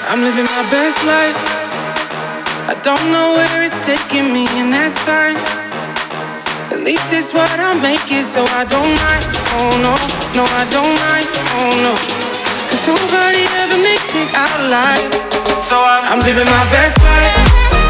I'm living my best life. I don't know where it's taking me, and that's fine. At least it's what I make it, so I don't mind. Oh no, no, I don't mind. Oh no, 'cause nobody ever makes it out alive. So I'm living my best life.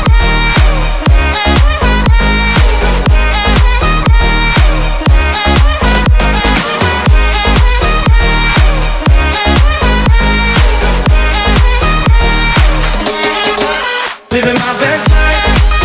Living my best life.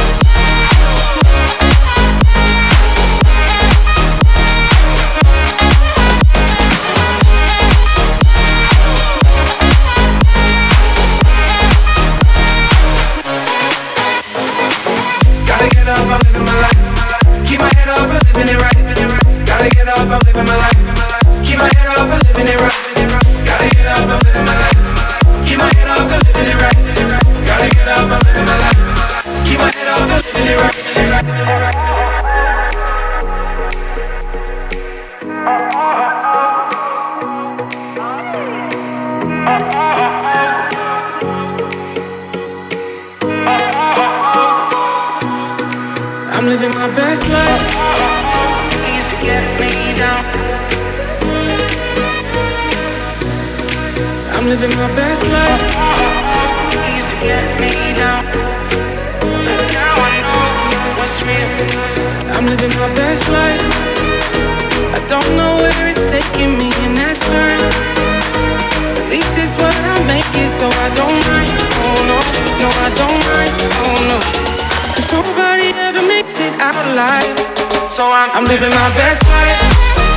Gotta get up, I'm living my life. Keep my head up, I'm living it right. Gotta get up, I'm living my life. Keep my head up, I'm living it right. Gotta get up, I'm living my life. Keep my head up, I'm living it right. Gotta get up, I'm living my life. Keep my head up, I'm living it right. I'm living my best life. Used to get me down. I'm living my best life. Used to get me down. But now I know what's real. I'm living my best life. I don't know where it's taking me, and that's fine. At least it's what I make it, so I don't mind. Oh no, no, I don't mind. Oh no, 'cause nobody ever makes it out alive. So I'm living my best life.